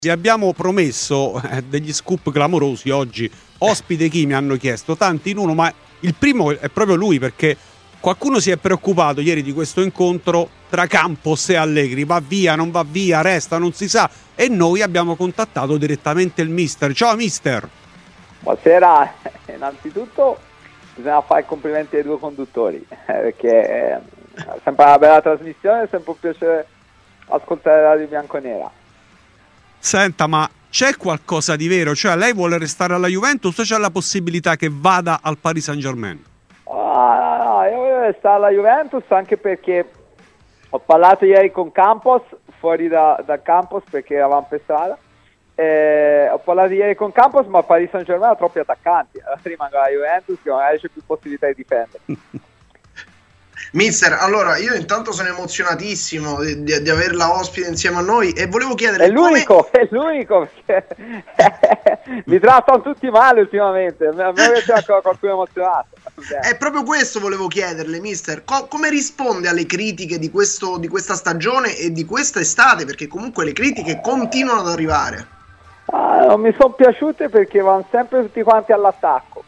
Vi abbiamo promesso degli scoop clamorosi oggi. Ospite chi mi hanno chiesto, tanti in uno, ma il primo è proprio lui, perché qualcuno si è preoccupato ieri di questo incontro tra Campos e Allegri. Va via, non va via, resta, non si sa. E noi abbiamo contattato direttamente il mister. Ciao mister. Buonasera. Innanzitutto bisogna fare i complimenti ai due conduttori, perché è sempre una bella trasmissione, è sempre un piacere ascoltare Radio Bianconera. Senta, ma c'è qualcosa di vero? Cioè, lei vuole restare alla Juventus o c'è la possibilità che vada al Paris Saint-Germain? No, io voglio restare alla Juventus, anche perché ho parlato ieri con Campos, fuori dal campus, perché eravamo per strada. Ho parlato ieri con Campos, ma Paris Saint-Germain ha troppi attaccanti. Allora rimango alla Juventus, che magari c'è più possibilità di difendere. Mister, allora io intanto sono emozionatissimo di averla ospite insieme a noi e volevo chiedere è l'unico perché mi trattano tutti male ultimamente. A me piace qualcuno emozionato. È proprio questo volevo chiederle, mister, come risponde alle critiche di questa stagione e di questa estate, perché comunque le critiche continuano ad arrivare. Non mi sono piaciute perché vanno sempre tutti quanti all'attacco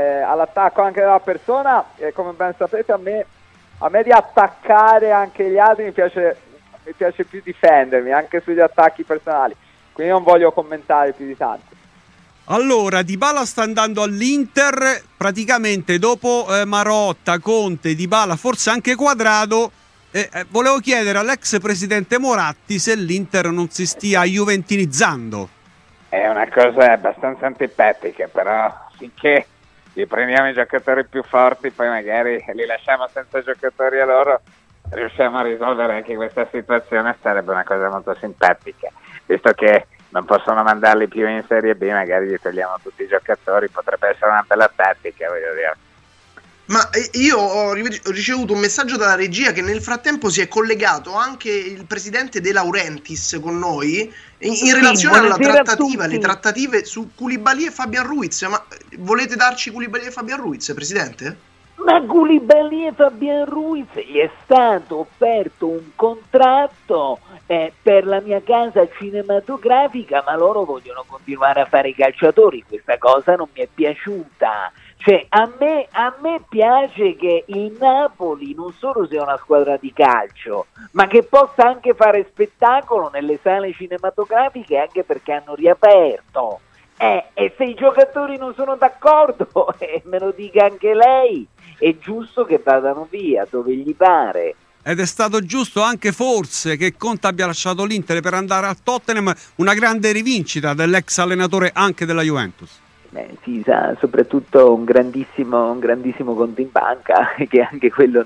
anche della persona, e come ben sapete a me di attaccare anche gli altri mi piace più difendermi anche sugli attacchi personali, quindi non voglio commentare più di tanto. Allora, Dybala sta andando all'Inter, praticamente dopo Marotta, Conte, Dybala, forse anche Quadrado. Volevo chiedere all'ex presidente Moratti se l'Inter non si stia juventinizzando. È una cosa abbastanza antipatica, però finché li prendiamo i giocatori più forti, poi magari li lasciamo senza giocatori a loro, riusciamo a risolvere anche questa situazione, sarebbe una cosa molto simpatica, visto che non possono mandarli più in Serie B, magari gli togliamo tutti i giocatori, potrebbe essere una bella tattica, voglio dire. Ma io ho ricevuto un messaggio dalla regia che nel frattempo si è collegato anche il presidente De Laurentiis con noi in relazione alla trattativa, le trattative su Koulibaly e Fabian Ruiz. Ma volete darci Koulibaly e Fabian Ruiz, presidente? Ma Koulibaly e Fabian Ruiz gli è stato offerto un contratto per la mia casa cinematografica, ma loro vogliono continuare a fare i calciatori. Questa cosa non mi è piaciuta. Cioè, a me piace che il Napoli non solo sia una squadra di calcio, ma che possa anche fare spettacolo nelle sale cinematografiche, anche perché hanno riaperto. E se i giocatori non sono d'accordo, me lo dica anche lei, è giusto che vadano via dove gli pare. Ed è stato giusto anche forse che Conte abbia lasciato l'Inter per andare al Tottenham, una grande rivincita dell'ex allenatore anche della Juventus. Si sa, soprattutto un grandissimo conto in banca, che anche quello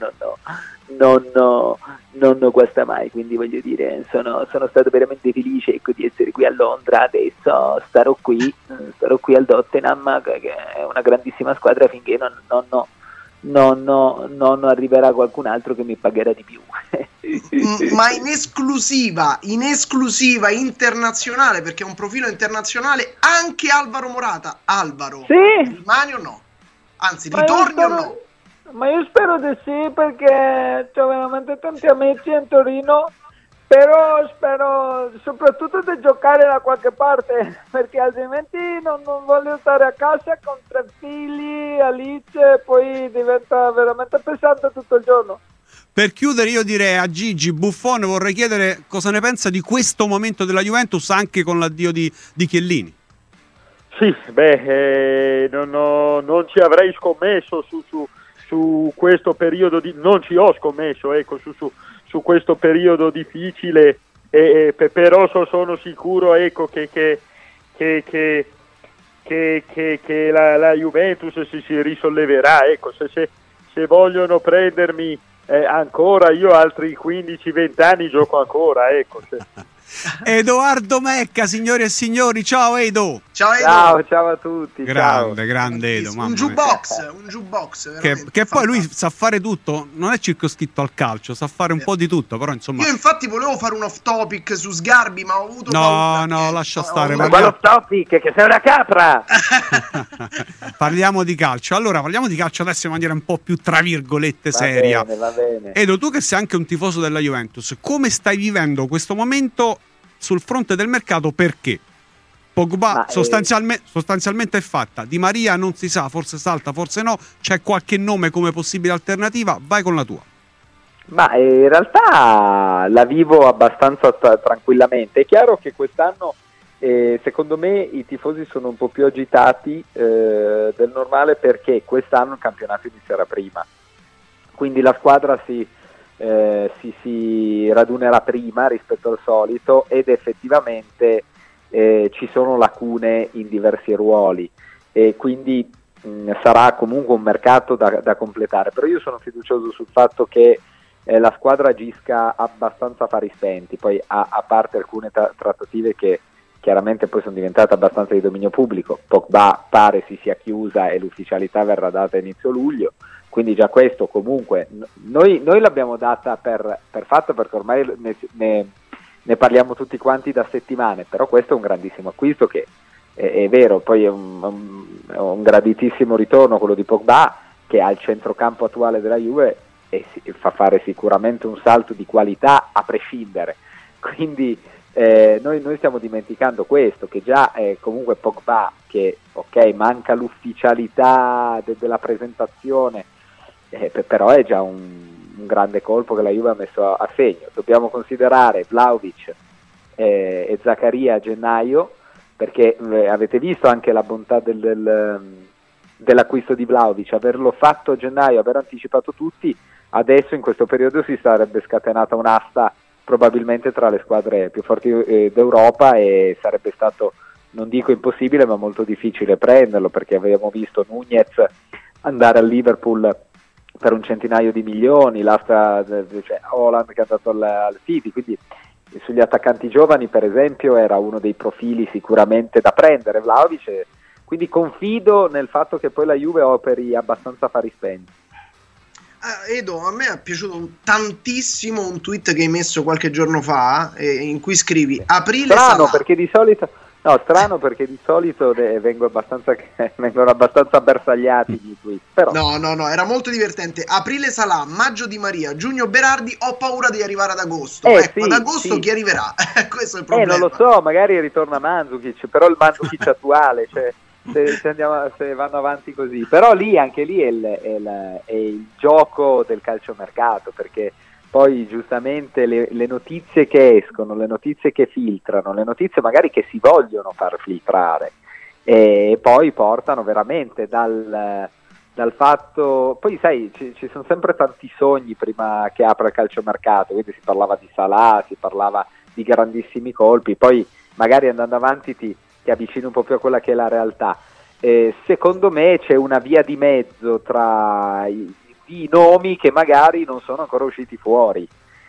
non guasta mai, quindi voglio dire, sono stato veramente felice, ecco, di essere qui a Londra. Adesso starò qui al Tottenham, che è una grandissima squadra, finché non arriverà qualcun altro che mi pagherà di più. Ma in esclusiva internazionale, perché è un profilo internazionale, anche Alvaro Morata. Alvaro, sì? Rimani o no? Anzi, ritorni o no? Ma io spero di sì, perché ho veramente tanti amici in Torino, però spero soprattutto di giocare da qualche parte, perché altrimenti non voglio stare a casa con 3 figli, Alice, poi diventa veramente pesante tutto il giorno. Per chiudere, io direi a Gigi Buffon, vorrei chiedere cosa ne pensa di questo momento della Juventus, anche con l'addio di Chiellini. Sì, non ci avrei scommesso su questo periodo, non ci ho scommesso, ecco, su questo periodo difficile, però sono sicuro, ecco, che la Juventus si risolleverà, ecco. Se vogliono prendermi ancora, io altri 15-20 anni gioco ancora, ecco. Edoardo Mecca, signori e signori, ciao Edo. Ciao a tutti. Grande Edo, un jukebox che poi lui sa fare tutto, non è circoscritto al calcio, sa fare un po' di tutto, però insomma. Io infatti volevo fare un off topic su Sgarbi, ma ho avuto paura. No, lascia stare. Ma quello topic, che sei una capra. Parliamo di calcio. Allora, parliamo di calcio adesso in maniera un po' più, tra virgolette, seria. Va bene. Edo, tu che sei anche un tifoso della Juventus, come stai vivendo questo momento sul fronte del mercato, perché Pogba sostanzialmente è fatta. Di Maria non si sa, forse salta, forse no. C'è qualche nome come possibile alternativa? Vai con la tua. Ma in realtà la vivo abbastanza tranquillamente. È chiaro che quest'anno secondo me i tifosi sono un po' più agitati del normale, perché quest'anno il campionato inizierà prima, quindi la squadra si radunerà prima rispetto al solito, ed effettivamente ci sono lacune in diversi ruoli, e quindi sarà comunque un mercato da completare. Però io sono fiducioso sul fatto che la squadra agisca abbastanza a fari spenti, poi a parte alcune trattative che chiaramente poi sono diventate abbastanza di dominio pubblico. Pogba pare si sia chiusa e l'ufficialità verrà data a inizio luglio, quindi già questo comunque noi l'abbiamo data per fatto, perché ormai ne parliamo tutti quanti da settimane, però questo è un grandissimo acquisto, che è vero, poi è un graditissimo ritorno quello di Pogba, che al centrocampo attuale della Juve fa fare sicuramente un salto di qualità a prescindere, quindi noi stiamo dimenticando questo, che già è comunque Pogba, che ok, manca l'ufficialità della presentazione, però è già un grande colpo che la Juve ha messo a segno. Dobbiamo considerare Vlahovic e Zaccaria a gennaio, perché avete visto anche la bontà dell'acquisto di Vlahovic, averlo fatto a gennaio, aver anticipato tutti. Adesso in questo periodo si sarebbe scatenata un'asta probabilmente tra le squadre più forti d'Europa, e sarebbe stato, non dico impossibile, ma molto difficile prenderlo, perché avevamo visto Nunez andare al Liverpool per un centinaio di milioni, l'asta, cioè Haaland che è andato al City, quindi sugli attaccanti giovani per esempio era uno dei profili sicuramente da prendere Vlahovic, quindi confido nel fatto che poi la Juve operi abbastanza a fari spenti. Edo, a me è piaciuto tantissimo un tweet che hai messo qualche giorno fa, in cui scrivi aprile strano Salah. perché di solito vengono abbastanza bersagliati i tweet, però. No, era molto divertente. Aprile Salah, maggio Di Maria, giugno Berardi, ho paura di arrivare ad agosto. Ecco, sì, ad agosto sì. Chi arriverà? Questo è il problema. Non lo so, magari ritorna Mandzukic, però il Mandzukic attuale, cioè se vanno avanti così, però anche lì è il gioco del calciomercato, perché poi giustamente le notizie che escono, le notizie che filtrano, le notizie magari che si vogliono far filtrare, e poi portano veramente dal fatto, poi sai ci sono sempre tanti sogni prima che apra il calciomercato, quindi si parlava di Salah, si parlava di grandissimi colpi, poi magari andando avanti ti avvicini un po' più a quella che è la realtà. Secondo me c'è una via di mezzo tra i nomi che magari non sono ancora usciti fuori,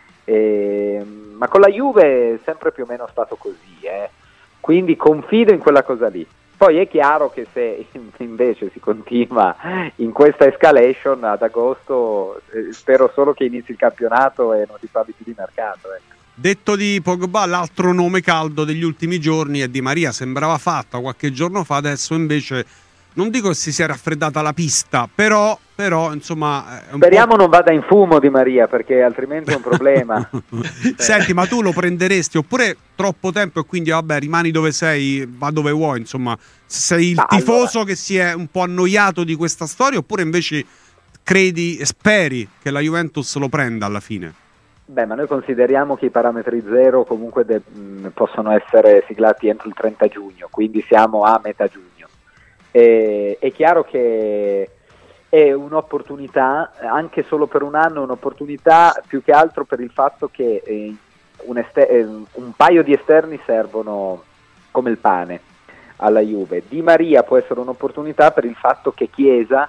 ma con la Juve è sempre più o meno stato così, quindi confido in quella cosa lì. Poi è chiaro che se invece si continua in questa escalation ad agosto, spero solo che inizi il campionato e non si parli più di mercato, ecco. Detto di Pogba, l'altro nome caldo degli ultimi giorni è Di Maria. Sembrava fatta qualche giorno fa, adesso invece non dico che si sia raffreddata la pista, però insomma speriamo non vada in fumo Di Maria, perché altrimenti è un problema. Senti, ma tu lo prenderesti oppure troppo tempo e quindi vabbè rimani dove sei, va dove vuoi, insomma sei il tifoso che si è un po' annoiato di questa storia, oppure invece credi e speri che la Juventus lo prenda alla fine? Beh, ma noi consideriamo che i parametri zero comunque possono essere siglati entro il 30 giugno, quindi siamo a metà giugno. È chiaro che è un'opportunità, anche solo per un anno, un'opportunità più che altro per il fatto che un paio di esterni servono come il pane alla Juve. Di Maria può essere un'opportunità per il fatto che Chiesa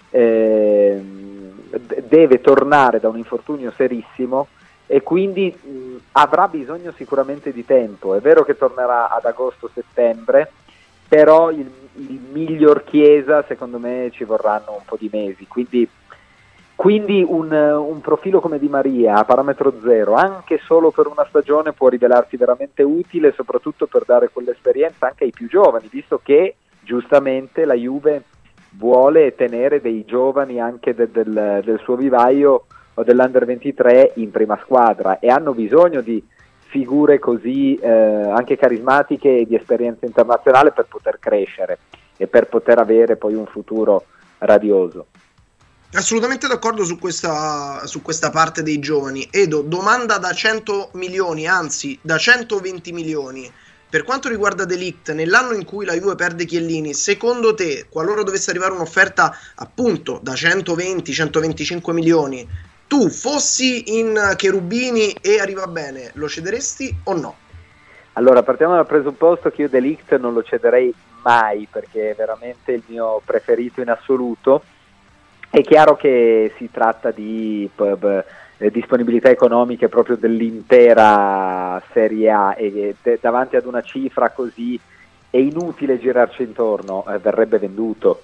deve tornare da un infortunio serissimo, e quindi avrà bisogno sicuramente di tempo. È vero che tornerà ad agosto-settembre, però il miglior Chiesa secondo me ci vorranno un po' di mesi, quindi un profilo come Di Maria a parametro zero anche solo per una stagione può rivelarsi veramente utile, soprattutto per dare quell'esperienza anche ai più giovani, visto che giustamente la Juve vuole tenere dei giovani anche del suo vivaio o dell'Under 23 in prima squadra, e hanno bisogno di figure così anche carismatiche e di esperienza internazionale per poter crescere e per poter avere poi un futuro radioso. Assolutamente d'accordo su questa parte dei giovani. Edo, domanda da 100 milioni, anzi da 120 milioni. Per quanto riguarda De Ligt, nell'anno in cui la Juve perde Chiellini, secondo te, qualora dovesse arrivare un'offerta appunto da 120-125 milioni, tu fossi in Cherubini e arriva bene, lo cederesti o no? Allora, partiamo dal presupposto che io De Ligt non lo cederei mai, perché è veramente il mio preferito in assoluto. È chiaro che si tratta di disponibilità economiche proprio dell'intera Serie A e davanti ad una cifra così è inutile girarci intorno, verrebbe venduto.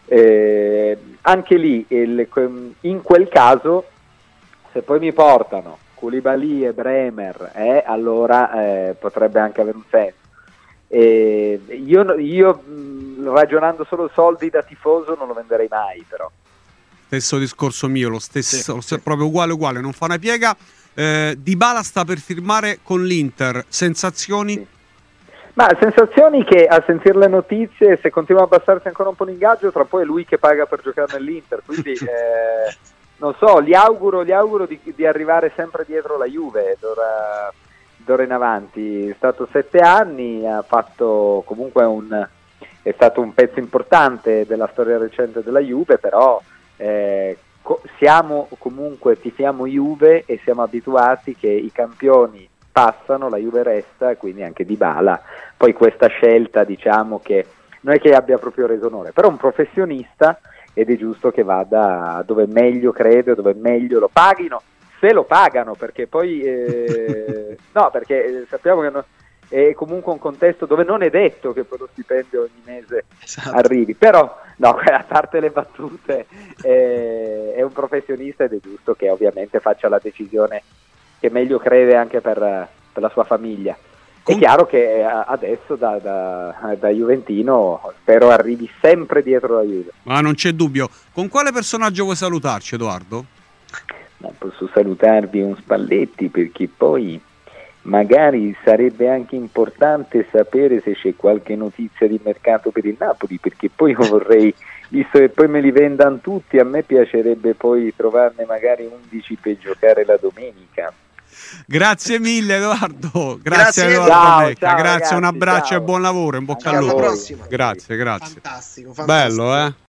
Anche lì, in quel caso, se poi mi portano Koulibaly e Bremer, allora potrebbe anche avere un senso. Io ragionando solo soldi da tifoso non lo venderei mai, però. Stesso discorso mio, lo stesso, proprio uguale, non fa una piega. Dybala sta per firmare con l'Inter, sensazioni? Sì. Ma sensazioni che a sentire le notizie, se continua a abbassarsi ancora un po' l'ingaggio, tra poi è lui che paga per giocare nell'Inter, quindi non so, gli auguro di arrivare sempre dietro la Juve d'ora in avanti. È stato 7 anni, ha fatto comunque è stato un pezzo importante della storia recente della Juve, però siamo comunque, tifiamo Juve e siamo abituati che i campioni passano, la Juve resta, quindi anche Dybala. Poi questa scelta, diciamo che non è che abbia proprio reso onore, però è un professionista ed è giusto che vada dove meglio crede, dove meglio lo paghino, se lo pagano, perché poi no, perché sappiamo che è comunque un contesto dove non è detto che poi lo stipendio ogni mese arrivi, però no, a parte le battute, è un professionista ed è giusto che ovviamente faccia la decisione che meglio crede anche per la sua famiglia. È chiaro che adesso da Juventino spero arrivi sempre dietro la Juve. Ma non c'è dubbio. Con quale personaggio vuoi salutarci, Edoardo? Ma posso salutarvi un Spalletti, perché poi magari sarebbe anche importante sapere se c'è qualche notizia di mercato per il Napoli, perché poi io vorrei, visto che poi me li vendano tutti, a me piacerebbe poi trovarne magari 11 per giocare la domenica. Grazie mille Edoardo, grazie Edoardo. Ciao, Mecca. ciao, grazie, ragazzi, un abbraccio ciao. e buon lavoro, in bocca al Alla lupo. prossima. Grazie. Fantastico. Bello, eh?